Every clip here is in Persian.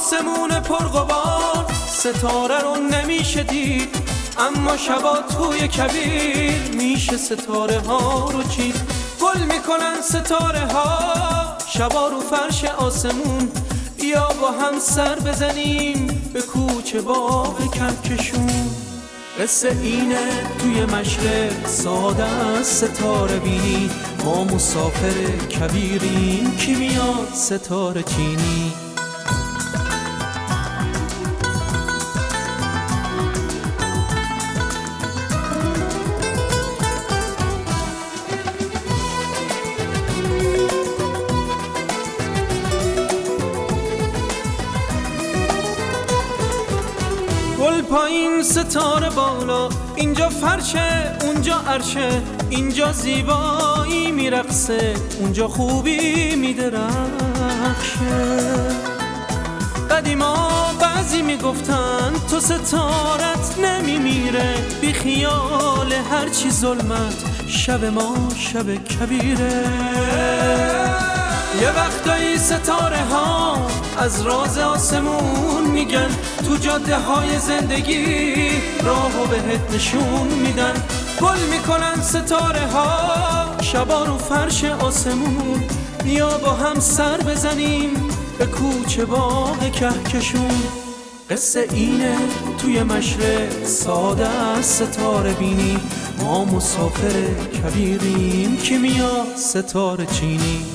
آسمون پرغبار ستاره رو نمیشه دید، اما شبا توی کبیر میشه ستاره ها رو چید. گل میکنن ستاره ها شبا رو فرش آسمون، بیا با هم سر بزنیم به کوچه باغ کهکشون. قصه اینه توی مشرق ساده از ستاره بینی، ما مسافر کبیریم کی میاد ستاره چینی. گل پایین ستاره بالا، اینجا فرشه اونجا عرشه، اینجا زیبایی میرقصه اونجا خوبی میدرخشه. قدیما بعضی میگفتن تو ستارت نمیمیره، بی خیال هرچی ظلمت شب ما شب کبیره. یه وقتایی ستاره ها از راز آسمون میگن، تو جاده های زندگی راهو بهت نشون میدن. گل میکنن ستاره ها شبا رو فرش آسمون، بیا با هم سر بزنیم به کوچه باغ کهکشون. قصه اینه توی مشرق ساده از ستاره بینی، ما مسافر کبیریم کی میاد ستاره چینی.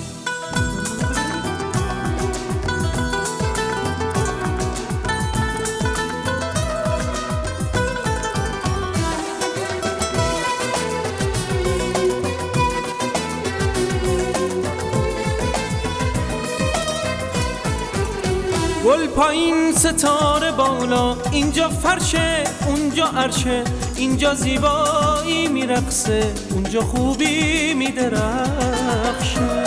گل پایین ستاره بالا، اینجا فرشه اونجا عرشه، اینجا زیبایی میرقصه اونجا خوبی میدرخشه.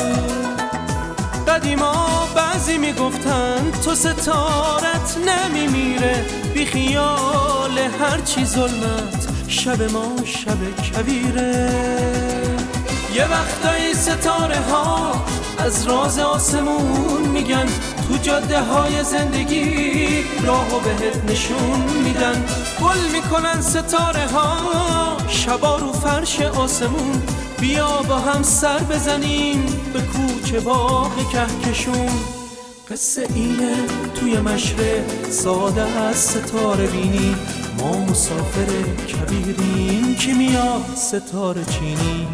قدیما بعضی میگفتن تو ستارت نمیمیره، بی خیال هرچی ظلمت شب ما شب کبیره. یه وقتایی ستاره ها از راز آسمون میگن، تو جاده های زندگی راهو بهت نشون میدن. گل میکنن ستاره ها شبا رو فرش آسمون، بیا با هم سر بزنیم به کوچه باغ کهکشون. قصه اینه توی مشرق ساده از ستاره بینی، ما مسافر کبیریم کی میاد ستاره چینی.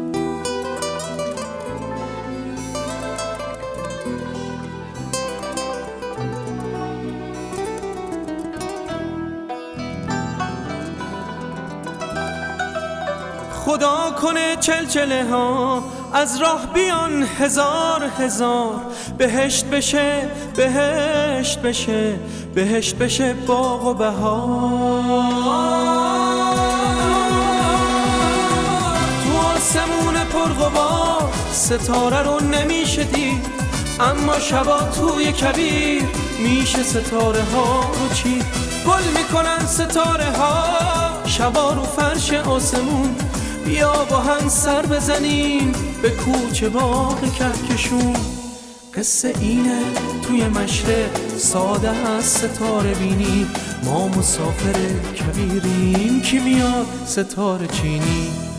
خدا کنه چلچله ها از راه بیان هزار هزار، بهشت بشه بهشت بشه بهشت بشه باغ و بهار. تو آسمون پرغبار ستاره رو نمیشه دید، اما شبا توی کبیر میشه ستاره ها رو چید. گل میکنن ستاره ها شبا رو فرش آسمون، بیا با هم سر بزنیم به کوچه باغ کهکشون. قصه اینه توی مشرق ساده از ستاره بینی، ما مسافر کبیریم کی میاد ستاره چینی.